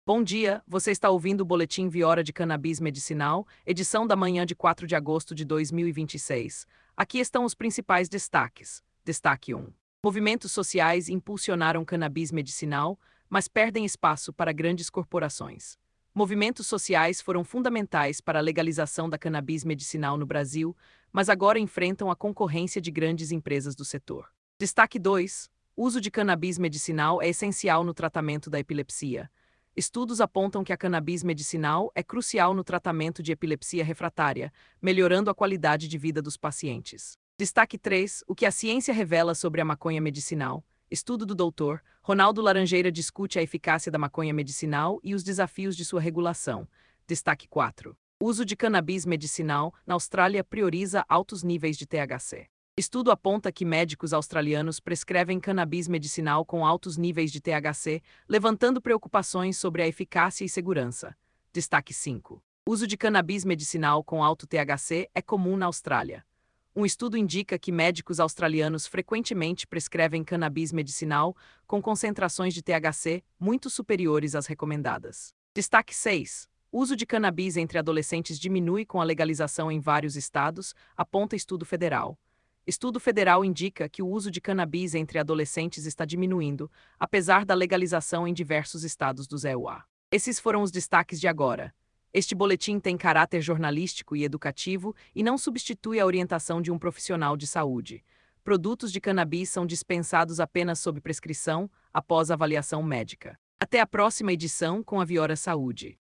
Bom dia, você está ouvindo o Boletim Viora de Cannabis Medicinal, edição da manhã de 4 de agosto de 2026. Aqui estão os principais destaques. Destaque 1. Movimentos sociais impulsionaram cannabis medicinal, mas perdem espaço para grandes corporações. Movimentos sociais foram fundamentais para a legalização da cannabis medicinal no Brasil, mas agora enfrentam a concorrência de grandes empresas do setor. Destaque 2. O uso de cannabis medicinal é essencial no tratamento da epilepsia. Estudos apontam que a cannabis medicinal é crucial no tratamento de epilepsia refratária, melhorando a qualidade de vida dos pacientes. Destaque 3. O que a ciência revela sobre a maconha medicinal. Estudo do Dr. Ronaldo Laranjeira discute a eficácia da maconha medicinal e os desafios de sua regulação. Destaque 4. O uso de cannabis medicinal na Austrália prioriza altos níveis de THC. Estudo aponta que médicos australianos prescrevem cannabis medicinal com altos níveis de THC, levantando preocupações sobre a eficácia e segurança. Destaque 5. O uso de cannabis medicinal com alto THC é comum na Austrália. Um estudo indica que médicos australianos frequentemente prescrevem cannabis medicinal com concentrações de THC muito superiores às recomendadas. Destaque 6. O uso de cannabis entre adolescentes diminui com a legalização em vários estados, aponta estudo federal. Estudo federal indica que o uso de cannabis entre adolescentes está diminuindo, apesar da legalização em diversos estados do EUA. Esses foram os destaques de agora. Este boletim tem caráter jornalístico e educativo e não substitui a orientação de um profissional de saúde. Produtos de cannabis são dispensados apenas sob prescrição, após avaliação médica. Até a próxima edição com a Viora Saúde.